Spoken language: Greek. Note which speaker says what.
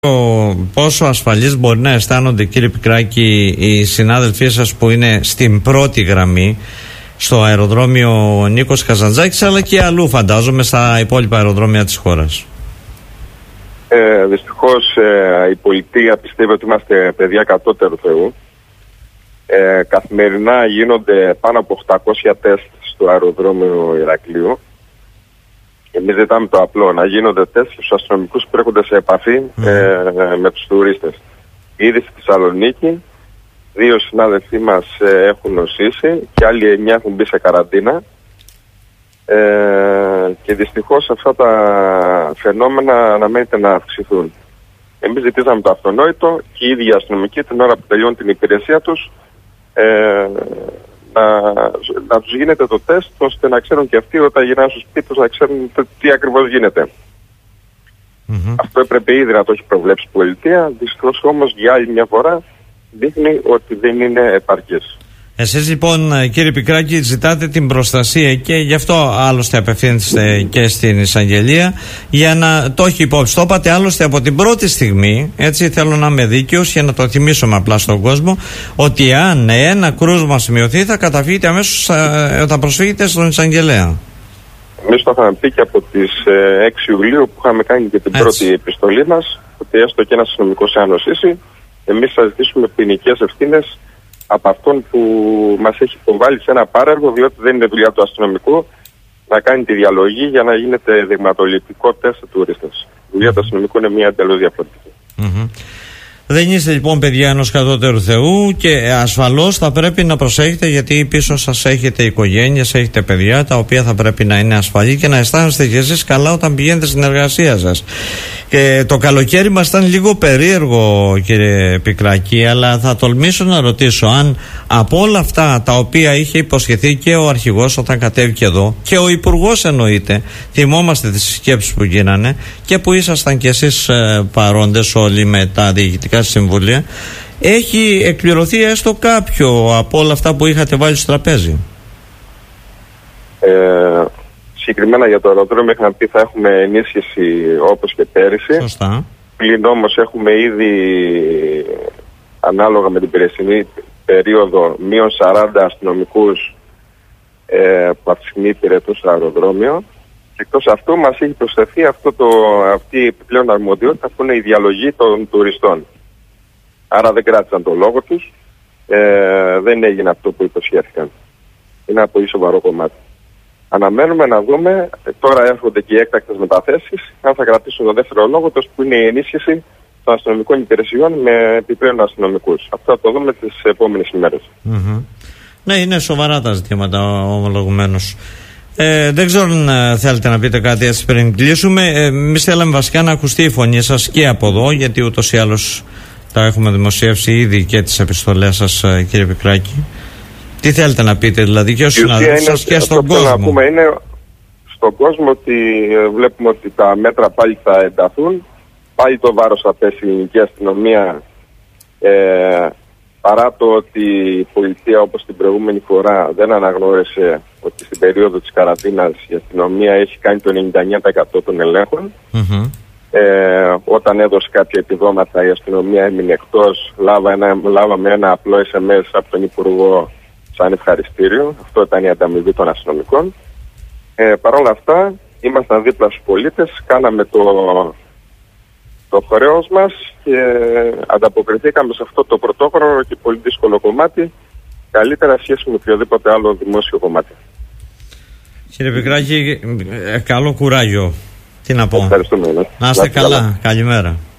Speaker 1: Πόσο ασφαλείς μπορεί να αισθάνονται, κύριε Πικράκη, οι συνάδελφοί σας που είναι στην πρώτη γραμμή στο αεροδρόμιο Νίκος Καζαντζάκης, αλλά και αλλού φαντάζομαι στα υπόλοιπα αεροδρόμια της χώρας?
Speaker 2: Δυστυχώς η πολιτεία πιστεύει ότι είμαστε παιδιά κατώτερου Θεού. Καθημερινά γίνονται πάνω από 800 τεστ στο αεροδρόμιο Ηρακλείου. Εμείς ζητάμε το απλό, να γίνονται τεστ στους αστυνομικούς που έρχονται σε επαφή με τους τουρίστες. Ήδη στη Θεσσαλονίκη 2 συνάδελφοί μας έχουν νοσήσει και άλλοι 9 έχουν μπει σε καραντίνα. Και δυστυχώς αυτά τα φαινόμενα αναμένεται να αυξηθούν. Εμείς ζητήσαμε το αυτονόητο και οι ίδιοι οι αστυνομικοί την ώρα που τελειώνουν την υπηρεσία τους να τους γίνεται το τεστ, ώστε να ξέρουν και αυτοί όταν γυρνάνε στο σπίτι τους να ξέρουν τι ακριβώς γίνεται. Αυτό έπρεπε ήδη να το έχει προβλέψει η πολιτεία. Δυστυχώς όμως για άλλη μια φορά δείχνει ότι δεν είναι επαρκής. Εσείς
Speaker 1: λοιπόν, κύριε Πικράκη, ζητάτε την προστασία και γι' αυτό άλλωστε απευθύνεστε και στην εισαγγελία για να το έχει υπόψη. Το είπατε άλλωστε από την πρώτη στιγμή, έτσι θέλω να είμαι δίκαιος και να το θυμίσουμε απλά στον κόσμο, ότι αν ένα κρούσμα σημειωθεί θα καταφύγετε αμέσως, θα προσφύγετε στον εισαγγελέα.
Speaker 2: Εμείς το είχαμε πει και από τις 6 Ιουλίου που είχαμε κάνει και την πρώτη επιστολή μας, ότι έστω και ένας αστυνομικός εάν νοσήσει, εμείς θα ζητήσουμε ποινικές ευθύνες από αυτόν που μας έχει υποβάλει σε ένα πάρεργο, διότι δεν είναι δουλειά του αστυνομικού να κάνει τη διαλογή για να γίνεται δειγματοληπτικό τεστ σε τουρίστες. Η δουλειά του αστυνομικού είναι μια εντελώς διαφορετική.
Speaker 1: Δεν είστε λοιπόν παιδιά ενός κατώτερου Θεού και ασφαλώς θα πρέπει να προσέχετε, γιατί πίσω σας έχετε οικογένειες, έχετε παιδιά τα οποία θα πρέπει να είναι ασφαλή και να αισθάνεστε και εσείς καλά όταν πηγαίνετε στην εργασία σας. Το καλοκαίρι μας ήταν λίγο περίεργο, κύριε Πικράκη, αλλά θα τολμήσω να ρωτήσω αν από όλα αυτά τα οποία είχε υποσχεθεί και ο αρχηγός όταν κατέβηκε εδώ και ο υπουργός εννοείται, θυμόμαστε τις συσκέψεις που γίνανε και που ήσασταν κι εσείς παρόντες όλοι με τα διοικητικά συμβούλια, έχει εκπληρωθεί έστω κάποιο από όλα αυτά που είχατε βάλει στο τραπέζι?
Speaker 2: Συγκεκριμένα για το αεροδρόμιο είχαμε πει θα έχουμε ενίσχυση όπως και πέρυσι.
Speaker 1: Σωστά.
Speaker 2: Πλην όμως έχουμε ήδη ανάλογα με την περσινή περίοδο μείον 40 αστυνομικούς που αυτή τη στιγμή υπηρετούν στο αεροδρόμιο. Και εκτός αυτού μας έχει προσθεθεί αυτή η επιπλέον αρμοδιότητα που είναι η διαλογή των τουριστών. Άρα δεν κράτησαν το λόγο τους, δεν έγινε αυτό που υποσχέθηκαν. Είναι ένα πολύ σοβαρό κομμάτι. Αναμένουμε να δούμε, τώρα έρχονται και οι έκτακτες μεταθέσεις, αν θα κρατήσουν τον δεύτερο λόγο τους που είναι η ενίσχυση των αστυνομικών υπηρεσιών με επιπλέον αστυνομικούς. Αυτό θα το δούμε τις επόμενες ημέρες.
Speaker 1: Ναι, είναι σοβαρά τα ζητήματα ομολογουμένως. Δεν ξέρω αν θέλετε να πείτε κάτι έτσι πριν κλείσουμε. Εμείς θέλαμε βασικά να ακουστεί η φωνή σας και από εδώ, γιατί ούτως ή άλλως τα έχουμε δημοσιεύσει ήδη και τις επιστολές σας, κύριε Πικράκη. Τι θέλετε να πείτε δηλαδή και στους συναδέλφους σας και στον κόσμο?
Speaker 2: Να πούμε είναι στον κόσμο ότι βλέπουμε ότι τα μέτρα πάλι θα ενταθούν, πάλι το βάρος θα πέσει η ελληνική αστυνομία, παρά το ότι η πολιτεία όπως την προηγούμενη φορά δεν αναγνώρισε ότι στην περίοδο της καραντίνας η αστυνομία έχει κάνει το 99% των ελέγχων. Όταν έδωσε κάποια επιδόματα η αστυνομία έμεινε εκτός, λάβαμε ένα απλό SMS από τον Υπουργό σαν ευχαριστήριο. Αυτό ήταν η ανταμοιβή των αστυνομικών. Παρ' όλα αυτά ήμασταν δίπλα στους πολίτες, κάναμε το χρέος μας και ανταποκριθήκαμε σε αυτό το πρωτόχρονο και πολύ δύσκολο κομμάτι καλύτερα σχέση με οποιοδήποτε άλλο δημόσιο κομμάτι.
Speaker 1: Κύριε Πικράκη, καλό κουράγιο. Τι να πω.
Speaker 2: Ευχαριστούμε.
Speaker 1: Να είστε καλά. Καλημέρα.